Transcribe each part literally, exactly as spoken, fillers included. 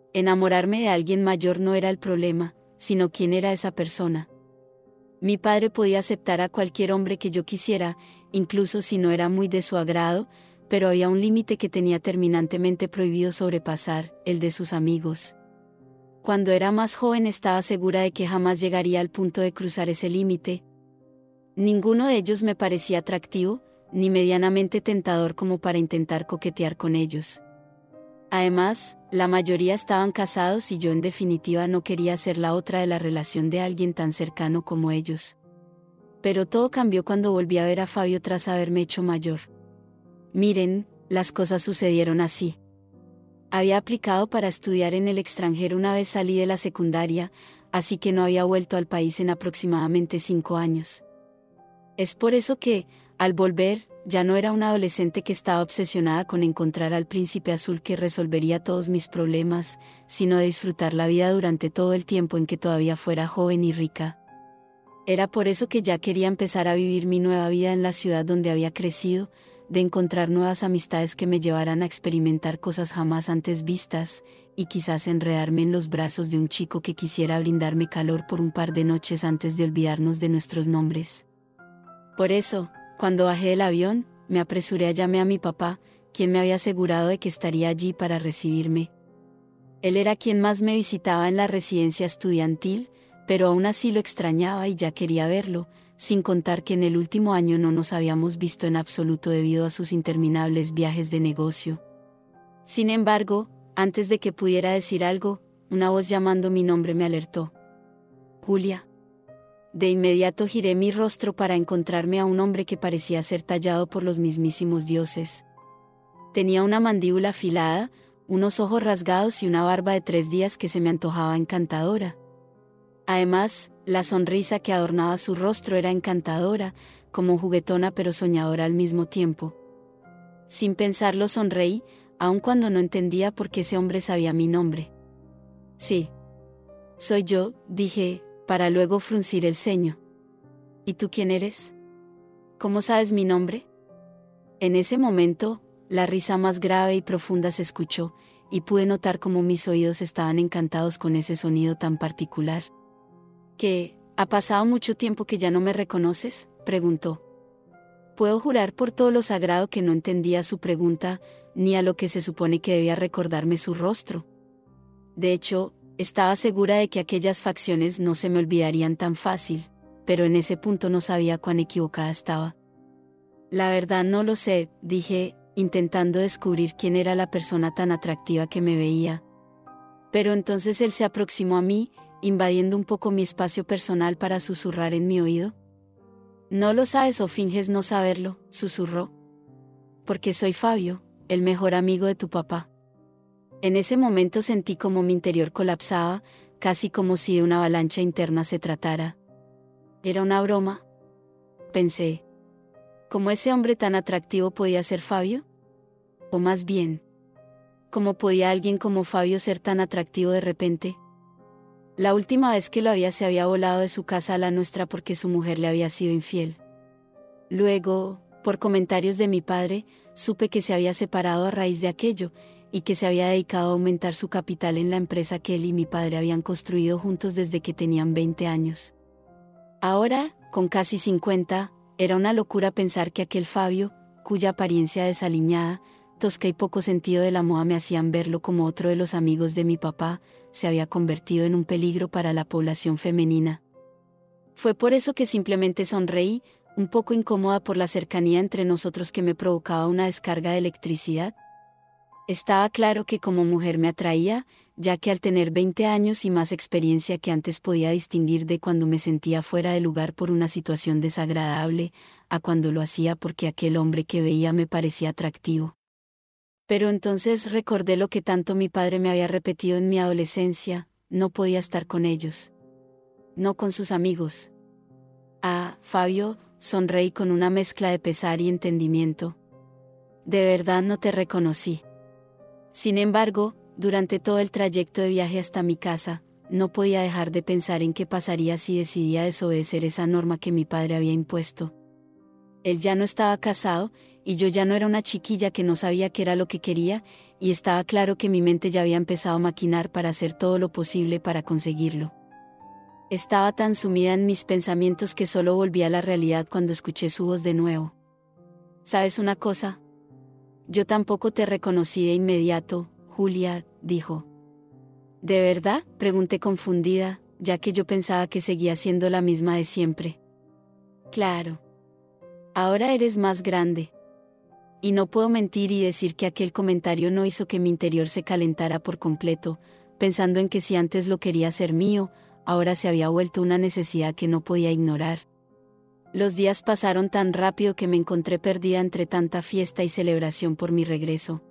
Enamorarme de alguien mayor no era el problema, sino quién era esa persona. Mi padre podía aceptar a cualquier hombre que yo quisiera, incluso si no era muy de su agrado, pero había un límite que tenía terminantemente prohibido sobrepasar, el de sus amigos. Cuando era más joven estaba segura de que jamás llegaría al punto de cruzar ese límite. Ninguno de ellos me parecía atractivo, ni medianamente tentador como para intentar coquetear con ellos. Además, la mayoría estaban casados y yo en definitiva no quería ser la otra de la relación de alguien tan cercano como ellos. Pero todo cambió cuando volví a ver a Fabio tras haberme hecho mayor. Miren, las cosas sucedieron así. Había aplicado para estudiar en el extranjero una vez salí de la secundaria, así que no había vuelto al país en aproximadamente cinco años. Es por eso que, al volver, ya no era una adolescente que estaba obsesionada con encontrar al príncipe azul que resolvería todos mis problemas, sino de disfrutar la vida durante todo el tiempo en que todavía fuera joven y rica. Era por eso que ya quería empezar a vivir mi nueva vida en la ciudad donde había crecido, de encontrar nuevas amistades que me llevaran a experimentar cosas jamás antes vistas, y quizás enredarme en los brazos de un chico que quisiera brindarme calor por un par de noches antes de olvidarnos de nuestros nombres. Por eso, cuando bajé del avión, me apresuré a llamar a mi papá, quien me había asegurado de que estaría allí para recibirme. Él era quien más me visitaba en la residencia estudiantil, pero aún así lo extrañaba y ya quería verlo, sin contar que en el último año no nos habíamos visto en absoluto debido a sus interminables viajes de negocio. Sin embargo, antes de que pudiera decir algo, una voz llamando mi nombre me alertó. Julia. De inmediato giré mi rostro para encontrarme a un hombre que parecía ser tallado por los mismísimos dioses. Tenía una mandíbula afilada, unos ojos rasgados y una barba de tres días que se me antojaba encantadora. Además, la sonrisa que adornaba su rostro era encantadora, como juguetona pero soñadora al mismo tiempo. Sin pensarlo sonreí, aun cuando no entendía por qué ese hombre sabía mi nombre. Sí. Soy yo, dije, para luego fruncir el ceño. ¿Y tú quién eres? ¿Cómo sabes mi nombre? En ese momento, la risa más grave y profunda se escuchó, y pude notar cómo mis oídos estaban encantados con ese sonido tan particular. ¿Qué? ¿Ha pasado mucho tiempo que ya no me reconoces?, preguntó. Puedo jurar por todo lo sagrado que no entendía su pregunta, ni a lo que se supone que debía recordarme su rostro. De hecho, estaba segura de que aquellas facciones no se me olvidarían tan fácil, pero en ese punto no sabía cuán equivocada estaba. La verdad no lo sé, dije, intentando descubrir quién era la persona tan atractiva que me veía. Pero entonces él se aproximó a mí, invadiendo un poco mi espacio personal para susurrar en mi oído. ¿No lo sabes o finges no saberlo?, susurró. Porque soy Fabio, el mejor amigo de tu papá. En ese momento sentí como mi interior colapsaba, casi como si de una avalancha interna se tratara. ¿Era una broma?, pensé. ¿Cómo ese hombre tan atractivo podía ser Fabio? O más bien, ¿cómo podía alguien como Fabio ser tan atractivo de repente? La última vez que lo había se había volado de su casa a la nuestra porque su mujer le había sido infiel. Luego, por comentarios de mi padre, supe que se había separado a raíz de aquello, y que se había dedicado a aumentar su capital en la empresa que él y mi padre habían construido juntos desde que tenían veinte años. Ahora, con casi cincuenta, era una locura pensar que aquel Fabio, cuya apariencia desaliñada, tosca y poco sentido de la moda me hacían verlo como otro de los amigos de mi papá, se había convertido en un peligro para la población femenina. Fue por eso que simplemente sonreí, un poco incómoda por la cercanía entre nosotros que me provocaba una descarga de electricidad. Estaba claro que como mujer me atraía, ya que al tener veinte años y más experiencia que antes podía distinguir de cuando me sentía fuera de lugar por una situación desagradable, a cuando lo hacía porque aquel hombre que veía me parecía atractivo. Pero entonces recordé lo que tanto mi padre me había repetido en mi adolescencia: no podía estar con ellos. No con sus amigos. Ah, Fabio, sonreí con una mezcla de pesar y entendimiento. De verdad no te reconocí. Sin embargo, durante todo el trayecto de viaje hasta mi casa, no podía dejar de pensar en qué pasaría si decidía desobedecer esa norma que mi padre había impuesto. Él ya no estaba casado, y yo ya no era una chiquilla que no sabía qué era lo que quería, y estaba claro que mi mente ya había empezado a maquinar para hacer todo lo posible para conseguirlo. Estaba tan sumida en mis pensamientos que solo volví a la realidad cuando escuché su voz de nuevo. ¿Sabes una cosa? Yo tampoco te reconocí de inmediato, Julia, dijo. ¿De verdad?, pregunté confundida, ya que yo pensaba que seguía siendo la misma de siempre. Claro. Ahora eres más grande. Y no puedo mentir y decir que aquel comentario no hizo que mi interior se calentara por completo, pensando en que si antes lo quería ser mío, ahora se había vuelto una necesidad que no podía ignorar. Los días pasaron tan rápido que me encontré perdida entre tanta fiesta y celebración por mi regreso.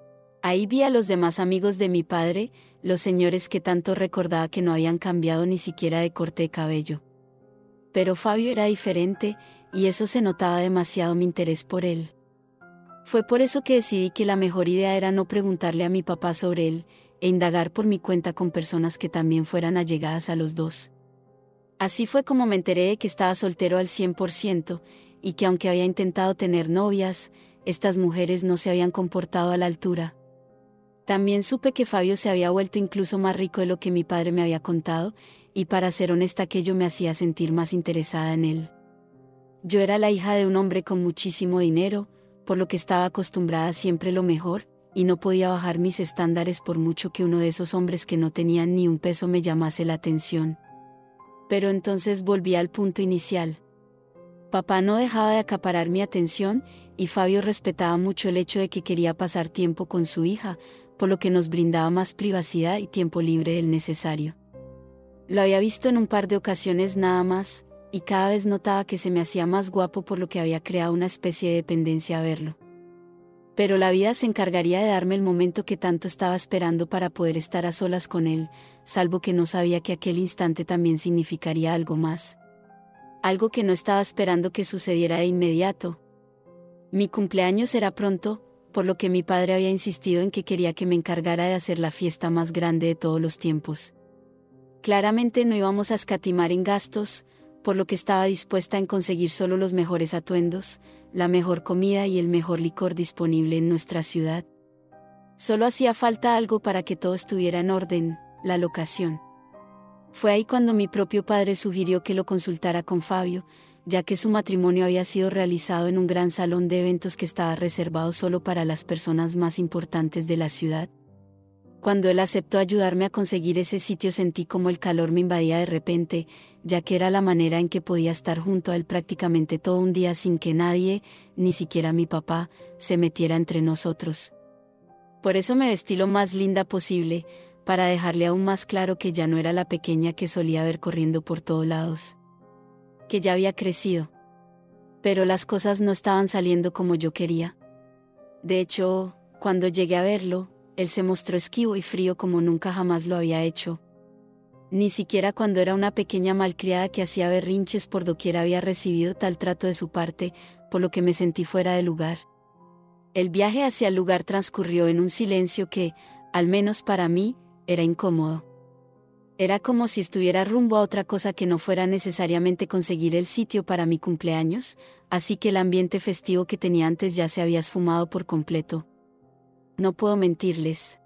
Ahí vi a los demás amigos de mi padre, los señores que tanto recordaba que no habían cambiado ni siquiera de corte de cabello. Pero Fabio era diferente, y eso se notaba demasiado mi interés por él. Fue por eso que decidí que la mejor idea era no preguntarle a mi papá sobre él, e indagar por mi cuenta con personas que también fueran allegadas a los dos. Así fue como me enteré de que estaba soltero al cien por ciento, y que aunque había intentado tener novias, estas mujeres no se habían comportado a la altura. También supe que Fabio se había vuelto incluso más rico de lo que mi padre me había contado, y para ser honesta aquello me hacía sentir más interesada en él. Yo era la hija de un hombre con muchísimo dinero, por lo que estaba acostumbrada a siempre lo mejor, y no podía bajar mis estándares por mucho que uno de esos hombres que no tenían ni un peso me llamase la atención. Pero entonces volví al punto inicial. Papá no dejaba de acaparar mi atención, y Fabio respetaba mucho el hecho de que quería pasar tiempo con su hija, por lo que nos brindaba más privacidad y tiempo libre del necesario. Lo había visto en un par de ocasiones nada más, y cada vez notaba que se me hacía más guapo, por lo que había creado una especie de dependencia a verlo. Pero la vida se encargaría de darme el momento que tanto estaba esperando para poder estar a solas con él, salvo que no sabía que aquel instante también significaría algo más. Algo que no estaba esperando que sucediera de inmediato. Mi cumpleaños era pronto, por lo que mi padre había insistido en que quería que me encargara de hacer la fiesta más grande de todos los tiempos. Claramente no íbamos a escatimar en gastos, por lo que estaba dispuesta en conseguir solo los mejores atuendos, la mejor comida y el mejor licor disponible en nuestra ciudad. Solo hacía falta algo para que todo estuviera en orden, la locación. Fue ahí cuando mi propio padre sugirió que lo consultara con Fabio, ya que su matrimonio había sido realizado en un gran salón de eventos que estaba reservado solo para las personas más importantes de la ciudad. Cuando él aceptó ayudarme a conseguir ese sitio sentí como el calor me invadía de repente, ya que era la manera en que podía estar junto a él prácticamente todo un día sin que nadie, ni siquiera mi papá, se metiera entre nosotros. Por eso me vestí lo más linda posible, para dejarle aún más claro que ya no era la pequeña que solía ver corriendo por todos lados. Que ya había crecido. Pero las cosas no estaban saliendo como yo quería. De hecho, cuando llegué a verlo, él se mostró esquivo y frío como nunca jamás lo había hecho. Ni siquiera cuando era una pequeña malcriada que hacía berrinches por doquier había recibido tal trato de su parte, por lo que me sentí fuera de lugar. El viaje hacia el lugar transcurrió en un silencio que, al menos para mí, era incómodo. Era como si estuviera rumbo a otra cosa que no fuera necesariamente conseguir el sitio para mi cumpleaños, así que el ambiente festivo que tenía antes ya se había esfumado por completo. No puedo mentirles.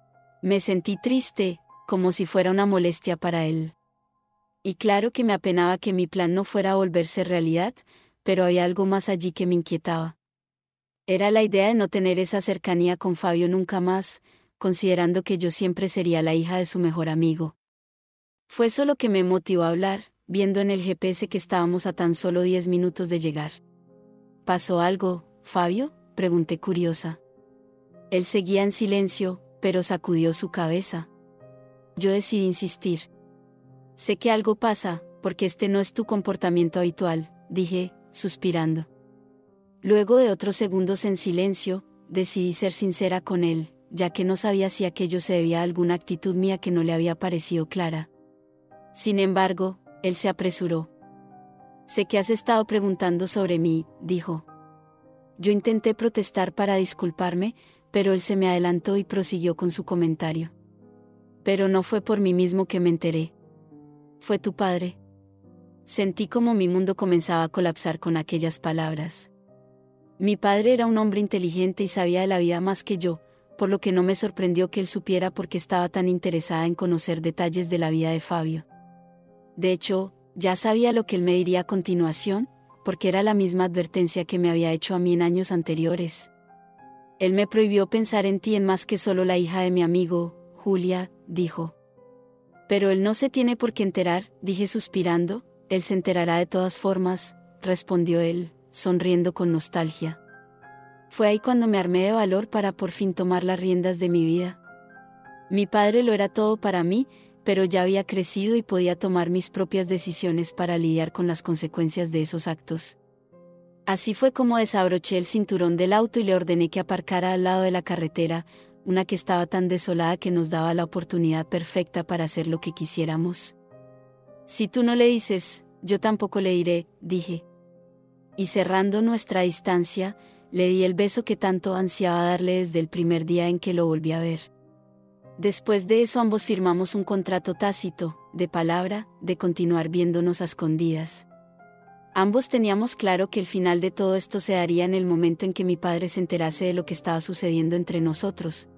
Me sentí triste, como si fuera una molestia para él. Y claro que me apenaba que mi plan no fuera a volverse realidad, pero había algo más allí que me inquietaba. Era la idea de no tener esa cercanía con Fabio nunca más, considerando que yo siempre sería la hija de su mejor amigo. Fue eso lo que me motivó a hablar, viendo en el G P S que estábamos a tan solo diez minutos de llegar. ¿Pasó algo, Fabio?, pregunté curiosa. Él seguía en silencio, pero sacudió su cabeza. Yo decidí insistir. Sé que algo pasa, porque este no es tu comportamiento habitual, dije, suspirando. Luego de otros segundos en silencio, decidí ser sincera con él, ya que no sabía si aquello se debía a alguna actitud mía que no le había parecido clara. Sin embargo, él se apresuró. Sé que has estado preguntando sobre mí, dijo. Yo intenté protestar para disculparme, pero él se me adelantó y prosiguió con su comentario. Pero no fue por mí mismo que me enteré. Fue tu padre. Sentí como mi mundo comenzaba a colapsar con aquellas palabras. Mi padre era un hombre inteligente y sabía de la vida más que yo, por lo que no me sorprendió que él supiera por qué estaba tan interesada en conocer detalles de la vida de Fabio. De hecho, ya sabía lo que él me diría a continuación, porque era la misma advertencia que me había hecho a mí en años anteriores. Él me prohibió pensar en ti en más que solo la hija de mi amigo, Julia, dijo. Pero él no se tiene por qué enterar, dije suspirando. Él se enterará de todas formas, respondió él, sonriendo con nostalgia. Fue ahí cuando me armé de valor para por fin tomar las riendas de mi vida. Mi padre lo era todo para mí, pero ya había crecido y podía tomar mis propias decisiones para lidiar con las consecuencias de esos actos. Así fue como desabroché el cinturón del auto y le ordené que aparcara al lado de la carretera, una que estaba tan desolada que nos daba la oportunidad perfecta para hacer lo que quisiéramos. Si tú no le dices, yo tampoco le diré, dije. Y cerrando nuestra distancia, le di el beso que tanto ansiaba darle desde el primer día en que lo volví a ver. Después de eso ambos firmamos un contrato tácito, de palabra, de continuar viéndonos a escondidas. Ambos teníamos claro que el final de todo esto se daría en el momento en que mi padre se enterase de lo que estaba sucediendo entre nosotros,